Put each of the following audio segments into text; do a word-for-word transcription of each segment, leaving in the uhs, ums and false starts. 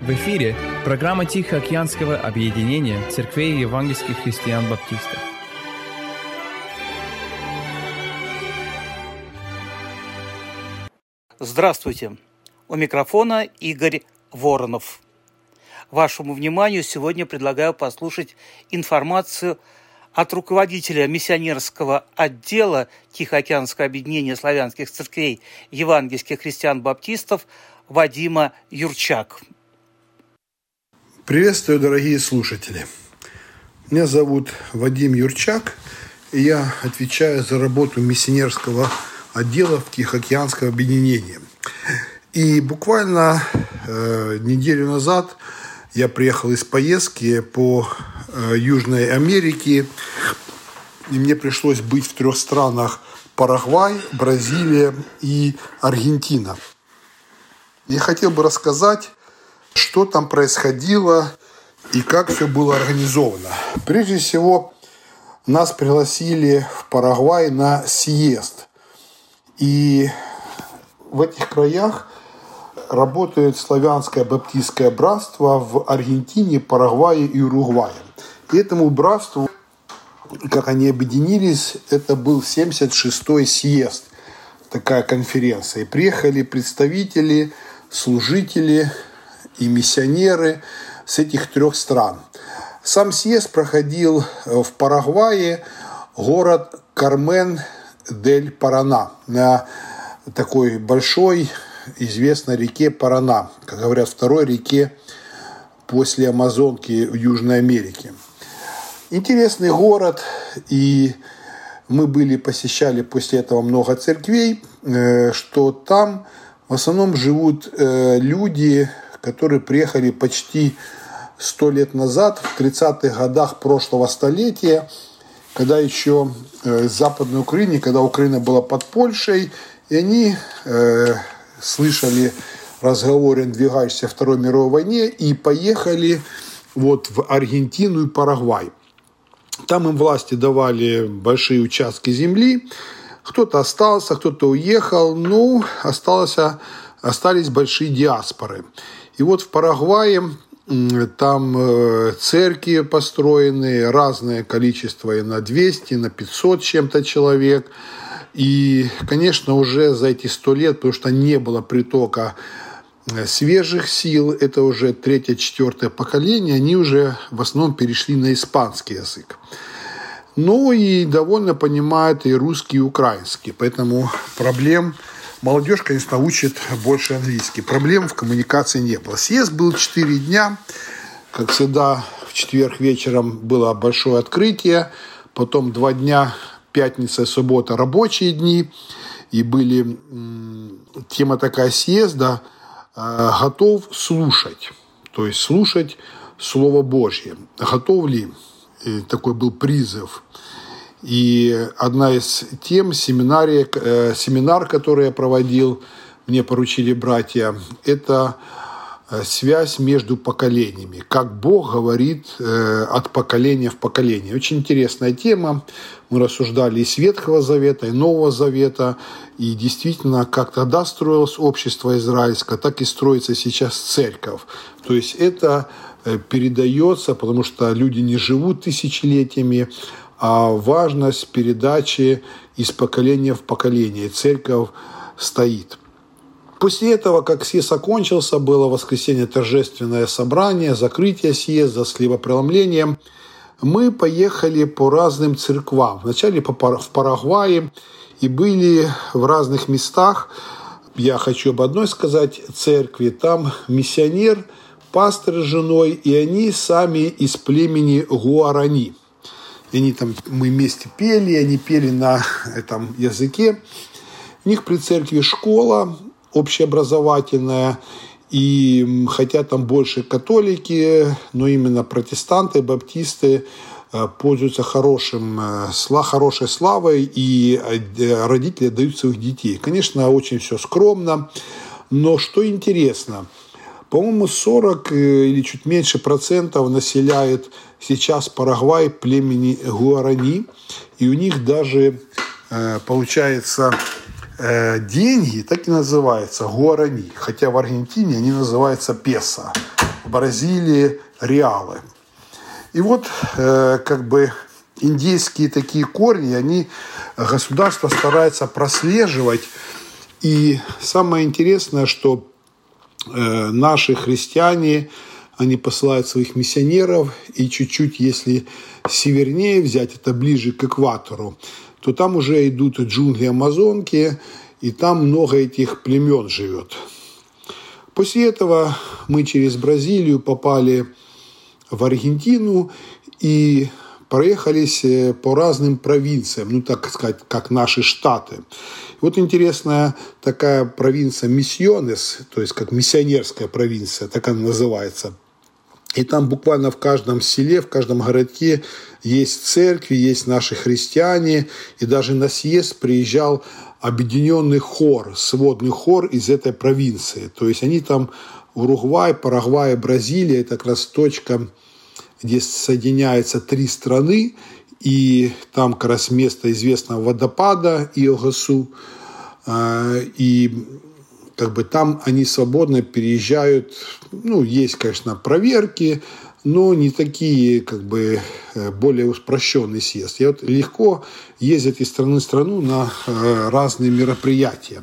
В эфире программа Тихоокеанского объединения церквей евангельских христиан-баптистов. Здравствуйте! У микрофона Игорь Воронов. Вашему вниманию сегодня предлагаю послушать информацию от руководителя миссионерского отдела Тихоокеанского объединения славянских церквей евангельских христиан-баптистов Вадима Юрчак. Приветствую, дорогие слушатели. Меня зовут Вадим Юрчак, и я отвечаю за работу миссионерского отдела в Тихоокеанском объединении. И буквально э, неделю назад я приехал из поездки по э, Южной Америке, и мне пришлось быть в трех странах: Парагвай, Бразилия и Аргентина. Я хотел бы рассказать, что там происходило и как все было организовано. Прежде всего, нас пригласили в Парагвай на съезд. И в этих краях работает славянское баптистское братство в Аргентине, Парагвае и Уругвае. И этому братству, как они объединились, это был семьдесят шестой съезд, такая конференция. И приехали представители, служители и миссионеры с этих трех стран. Сам съезд проходил в Парагвае, город Кармен-дель-Парана, на такой большой известной реке Парана, как говорят, второй реке после Амазонки в Южной Америке. Интересный город, и мы были, посещали после этого много церквей, что там в основном живут люди, которые приехали почти сто лет назад, в тридцатых годах прошлого столетия, когда еще в Западной Украине, когда Украина была под Польшей, и они э, слышали разговоры о надвигающейся Второй мировой войне и поехали вот в Аргентину и Парагвай. Там им власти давали большие участки земли, кто-то остался, кто-то уехал, но осталось, остались большие диаспоры. И вот в Парагвае там церкви построены, разное количество, и на двести, и на пятьсот чем-то человек. И, конечно, уже за эти сто лет, потому что не было притока свежих сил, это уже третье-четвертое поколение, они уже в основном перешли на испанский язык. Ну и довольно понимают и русский, и украинский, поэтому проблем... Молодежь, конечно, учит больше английский. Проблем в коммуникации не было. Съезд был четыре дня. Как всегда, в четверг вечером было большое открытие. Потом два дня, пятница и суббота, рабочие дни. И были тема такая съезда «Готов слушать». То есть слушать Слово Божье. Готов ли? И такой был призыв. И одна из тем, семинария, э, семинар, который я проводил, мне поручили братья, это связь между поколениями. Как Бог говорит э, от поколения в поколение. Очень интересная тема. Мы рассуждали и с Ветхого Завета, и Нового Завета. И действительно, как тогда строилось общество израильское, так и строится сейчас церковь. То есть это передается, потому что люди не живут тысячелетиями, а важность передачи из поколения в поколение. Церковь стоит. После этого, как съезд окончился, было в воскресенье торжественное собрание, закрытие съезда с хлебопреломлением. Мы поехали по разным церквам. Вначале в Парагвае и были в разных местах. Я хочу об одной сказать церкви. Там миссионер, пастор с женой, и они сами из племени Гуарани. И они там, мы вместе пели, они пели на этом языке. У них при церкви школа общеобразовательная, и хотя там больше католики, но именно протестанты, баптисты пользуются хорошим, хорошей славой, и родители отдают своих детей. Конечно, очень все скромно, но что интересно, по-моему, сорок или чуть меньше процентов населяет сейчас Парагвай племени Гуарани, и у них даже получается деньги так и называются гуарани, хотя в Аргентине они называются песо. Бразилии реалы. И вот э, как бы индейские такие корни, они государство старается прослеживать. И самое интересное, что э, наши христиане, они посылают своих миссионеров, и чуть-чуть, если севернее взять, это ближе к экватору, то там уже идут джунгли Амазонки, и там много этих племен живет. После этого мы через Бразилию попали в Аргентину и проехались по разным провинциям, ну, так сказать, как наши штаты. Вот интересная такая провинция Миссионес, то есть как миссионерская провинция, так она называется. И там буквально в каждом селе, в каждом городке есть церкви, есть наши христиане. И даже на съезд приезжал объединенный хор, сводный хор из этой провинции. То есть они там, Уругвай, Парагвай, Бразилия, это как раз точка, где соединяются три страны. И там как раз место известного водопада Иогасу. И как бы там они свободно переезжают. Ну, есть, конечно, проверки, но не такие, как бы, более упрощенный съезд. И вот легко ездят из страны в страну на разные мероприятия.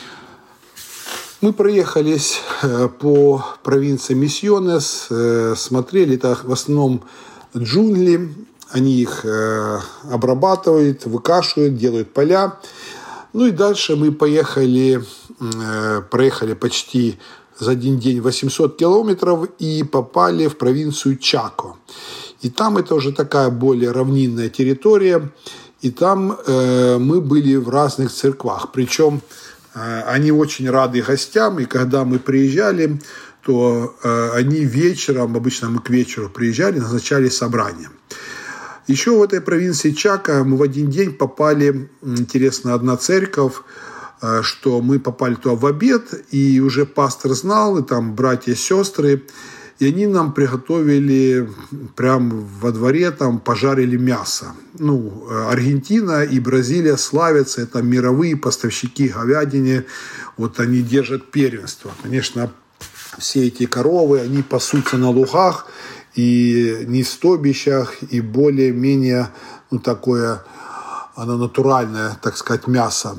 Мы проехались по провинции Миссионес, смотрели, это в основном джунгли, они их обрабатывают, выкашивают, делают поля. Ну и дальше мы поехали, проехали почти за один день восемьсот километров и попали в провинцию Чако. И там это уже такая более равнинная территория. И там э, мы были в разных церквах. Причем э, они очень рады гостям. И когда мы приезжали, то э, они вечером, обычно мы к вечеру приезжали, назначали собрание. Еще в этой провинции Чако мы в один день попали, интересно, одна церковь, что мы попали туда в обед, и уже пастор знал, и там братья и сестры, и они нам приготовили прямо во дворе, там пожарили мясо. Ну, Аргентина и Бразилия славятся, это мировые поставщики говядины, вот они держат первенство. Конечно, все эти коровы, они пасутся на лугах, и не в стобищах, и более-менее, ну, такое, оно натуральное, так сказать, мясо.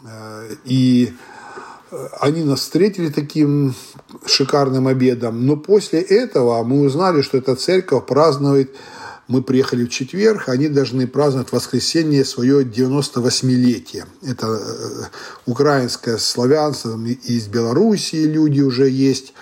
И они нас встретили таким шикарным обедом. Но после этого мы узнали, что эта церковь празднует, мы приехали в четверг, они должны праздновать в воскресенье свое девяносто восьмилетие. Это украинское славянство, из Белоруссии люди уже есть.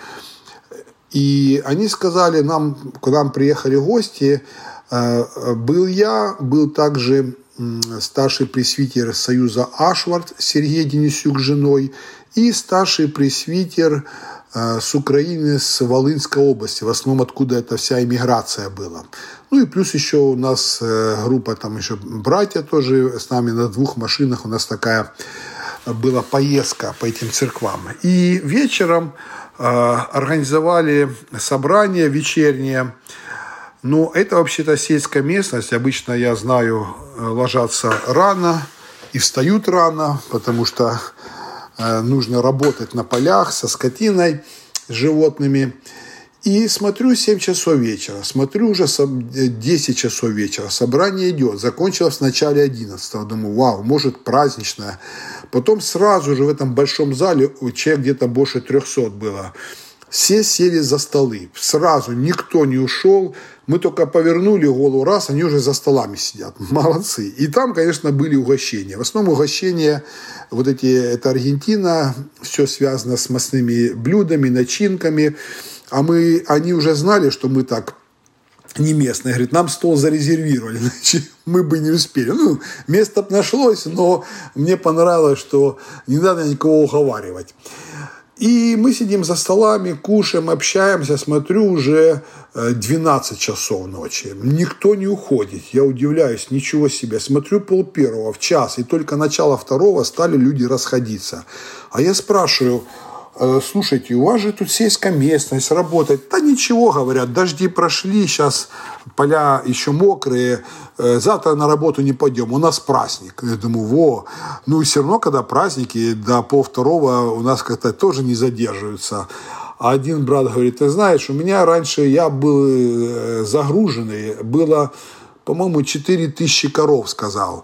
И они сказали нам, к нам приехали гости, был я, был также старший пресвитер Союза Ашвард Сергей Денисюк с женой и старший пресвитер с Украины, с Волынской области, в основном откуда эта вся иммиграция была. Ну и плюс еще у нас группа, там еще братья тоже с нами на двух машинах, у нас такая была поездка по этим церквам. И вечером организовали собрание вечернее. Но это вообще-то сельская местность. Обычно, я знаю, ложатся рано и встают рано, потому что нужно работать на полях со скотиной, с животными. И смотрю, семь часов вечера. Смотрю, уже десять часов вечера. Собрание идет. Закончилось в начале одиннадцатого. Думаю, вау, может, праздничное. Потом сразу же в этом большом зале, человек где-то больше трехсот было, все сели за столы. Сразу никто не ушел. Мы только повернули голову раз, они уже за столами сидят. Молодцы. И там, конечно, были угощения. В основном угощения, вот эти, это Аргентина, все связано с мясными блюдами, начинками. А мы, они уже знали, что мы так не местные. Говорит, нам стол зарезервировали, иначе мы бы не успели. Ну, место нашлось, но мне понравилось, что не надо никого уговаривать. И мы сидим за столами, кушаем, общаемся, смотрю, уже двенадцать часов ночи. Никто не уходит. Я удивляюсь, ничего себе. Смотрю пол первого в час, и только начало второго стали люди расходиться. А я спрашиваю, слушайте, у вас же тут сельская местность, работать. Да ничего, говорят, дожди прошли, сейчас поля еще мокрые, завтра на работу не пойдем, у нас праздник. Я думаю, во, ну и все равно, когда праздники, до полвторого у нас как-то тоже не задерживаются. А один брат говорит: ты знаешь, у меня раньше я был загруженный, было, по-моему, четыре тысячи коров, сказал.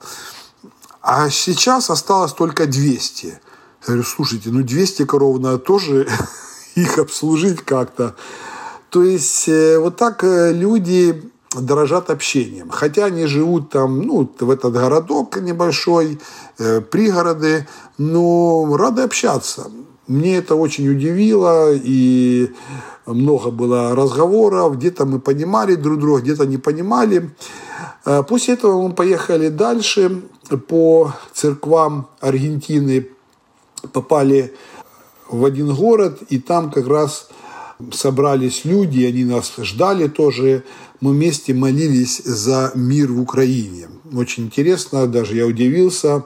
А сейчас осталось только двести. Я говорю: слушайте, ну двести коров надо тоже их обслужить как-то. То есть вот так люди дорожат общением. Хотя они живут там, ну, в этот городок небольшой, э, пригороды, но рады общаться. Мне это очень удивило, и много было разговоров. Где-то мы понимали друг друга, где-то не понимали. После этого мы поехали дальше по церквам Аргентины, попали в один город, и там как раз собрались люди, они нас ждали тоже. Мы вместе молились за мир в Украине. Очень интересно, даже я удивился.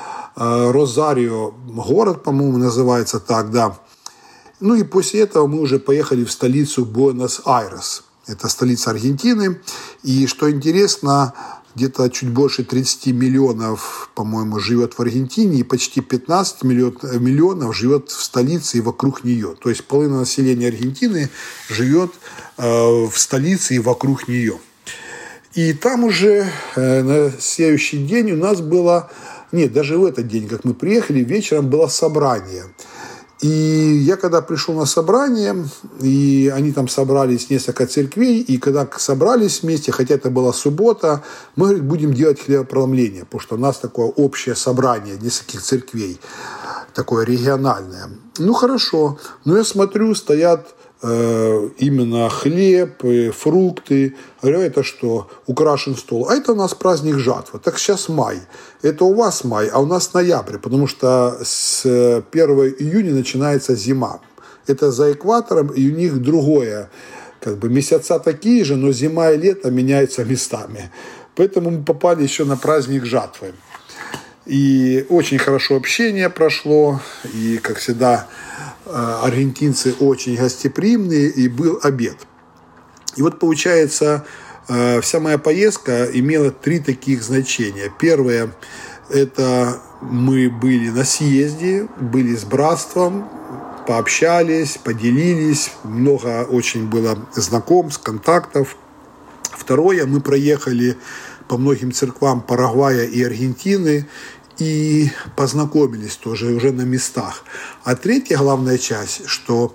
Розарио, город, по-моему, называется так, да. Ну и после этого мы уже поехали в столицу Буэнос-Айрес. Это столица Аргентины. И что интересно, где-то чуть больше тридцать миллионов, по-моему, живет в Аргентине, и почти пятнадцать миллионов живет в столице и вокруг нее. То есть половина населения Аргентины живет э, в столице и вокруг нее. И там уже э, на следующий день у нас было... Нет, даже в этот день, как мы приехали, вечером было собрание. И я когда пришел на собрание, и они там собрались, несколько церквей, и когда собрались вместе, хотя это была суббота, мы, говорит, будем делать хлебопреломление, потому что у нас такое общее собрание нескольких церквей, такое региональное. Ну, хорошо. Но я смотрю, стоят э, именно хлеб, фрукты. Говорю: это что? Украшен стол. А это у нас праздник жатвы. Так сейчас май. Это у вас май, а у нас ноябрь, потому что с первого июня начинается зима. Это за экватором, и у них другое. Как бы месяца такие же, но зима и лето меняются местами. Поэтому мы попали еще на праздник жатвы. И очень хорошо общение прошло. И, как всегда, аргентинцы очень гостеприимные, и был обед. И вот получается, вся моя поездка имела три таких значения. Первое – это мы были на съезде, были с братством, пообщались, поделились, много очень было знакомств, контактов. Второе – мы проехали по многим церквам Парагвая и Аргентины и познакомились тоже уже на местах. А третья главная часть, что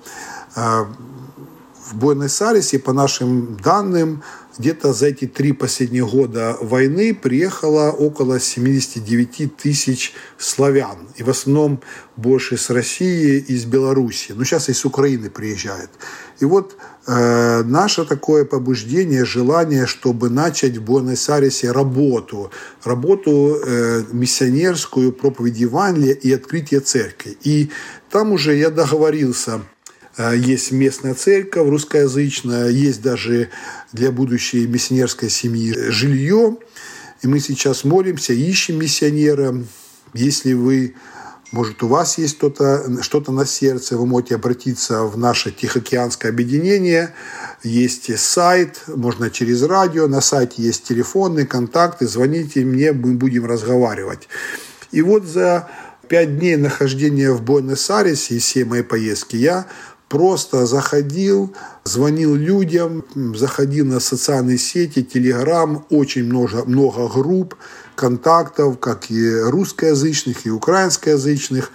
в Буэнос-Айресе, по нашим данным, где-то за эти три последних года войны приехало около семьдесят девять тысяч славян. И в основном больше с России и с Белоруссии. Но сейчас и с Украины приезжают. И вот э, наше такое побуждение, желание, чтобы начать в Буэнос-Айресе работу. Работу э, миссионерскую, проповедь Евангелия и открытие церкви. И там уже я договорился. Есть местная церковь русскоязычная, есть даже для будущей миссионерской семьи жилье. И мы сейчас молимся, ищем миссионера. Если вы, может, у вас есть что-то, что-то на сердце, вы можете обратиться в наше Тихоокеанское объединение. Есть сайт, можно через радио, на сайте есть телефонные контакты, звоните мне, мы будем разговаривать. И вот за пять дней нахождения в Буэнос-Айресе и всей моей поездки я просто заходил, звонил людям, заходил на социальные сети, Телеграм, очень много, много групп, контактов, как и русскоязычных, и украинскоязычных.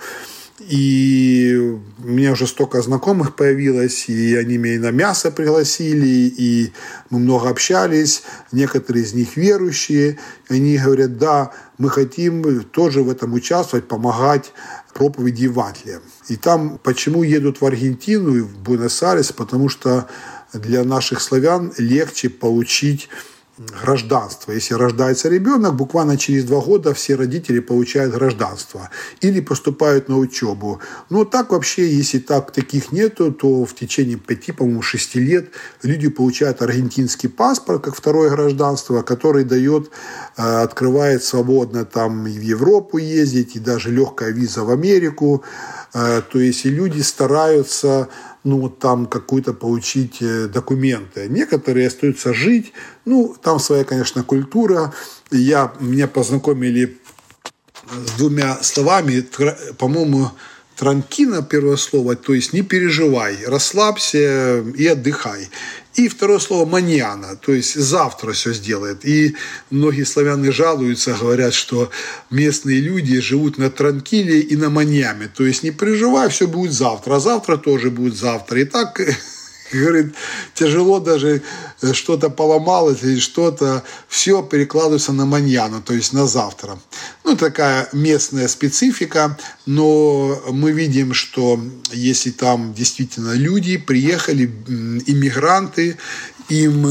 И у меня уже столько знакомых появилось, и они меня и на мясо пригласили, и мы много общались. Некоторые из них верующие. Они говорят: да, мы хотим тоже в этом участвовать, помогать проповеди Евангелия. И там, почему едут в Аргентину и в Буэнос-Айрес? Потому что для наших славян легче получить гражданство. Если рождается ребенок, буквально через два года все родители получают гражданство или поступают на учебу. Но так вообще, если так таких нету, то в течение пяти, по-моему, шести лет люди получают аргентинский паспорт как второе гражданство, который дает, открывает свободно там и в Европу ездить, и даже легкая виза в Америку. То есть и люди стараются, ну, там какую-то получить документы. Некоторые остаются жить. Ну, там своя, конечно, культура. Я, меня познакомили с двумя словами. По-моему, Транкина, первое слово, то есть не переживай, расслабься и отдыхай. И второе слово маньяна, то есть завтра все сделает. И многие славяне жалуются, говорят, что местные люди живут на транкиле и на маньяме. То есть не переживай, все будет завтра, а завтра тоже будет завтра. И так, говорит, тяжело даже что-то поломалось или что-то, все перекладывается на маньяну, то есть на завтра. Ну, такая местная специфика, но мы видим, что если там действительно люди приехали, иммигранты, им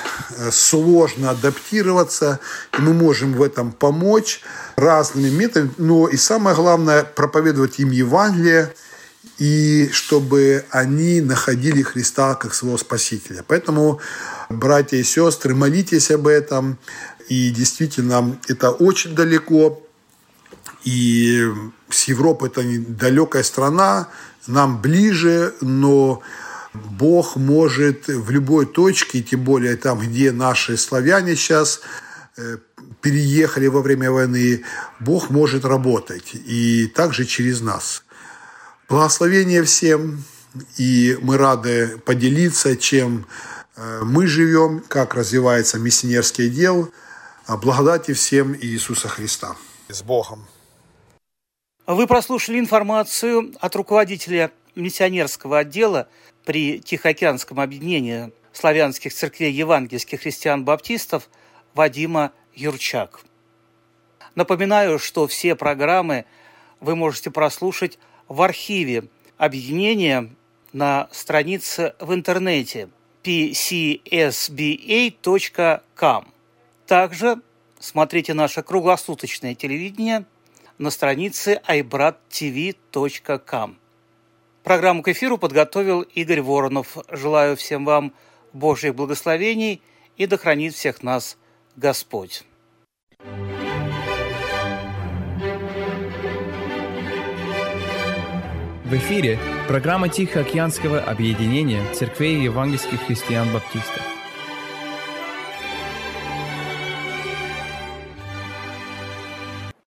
сложно адаптироваться, и мы можем в этом помочь разными методами, но и самое главное, проповедовать им Евангелие, и чтобы они находили Христа как своего Спасителя. Поэтому, братья и сестры, молитесь об этом. И действительно, это очень далеко. И с Европы это далекая страна, нам ближе, но Бог может в любой точке, и тем более там, где наши славяне сейчас переехали во время войны, Бог может работать. И также через нас. Благословение всем, и мы рады поделиться, чем мы живем, как развивается миссионерский дел. Благодати всем Иисуса Христа. С Богом. Вы прослушали информацию от руководителя миссионерского отдела при Тихоокеанском объединении славянских церквей евангельских христиан-баптистов Вадима Юрчак. Напоминаю, что все программы вы можете прослушать в архиве объединения на странице в интернете пи си эс би эй точка ком. Также смотрите наше круглосуточное телевидение на странице ай брат ти ви точка ком. Программу к эфиру подготовил Игорь Воронов. Желаю всем вам Божьих благословений и да хранит всех нас Господь. В эфире программа Тихоокеанского объединения церквей евангельских христиан-баптистов.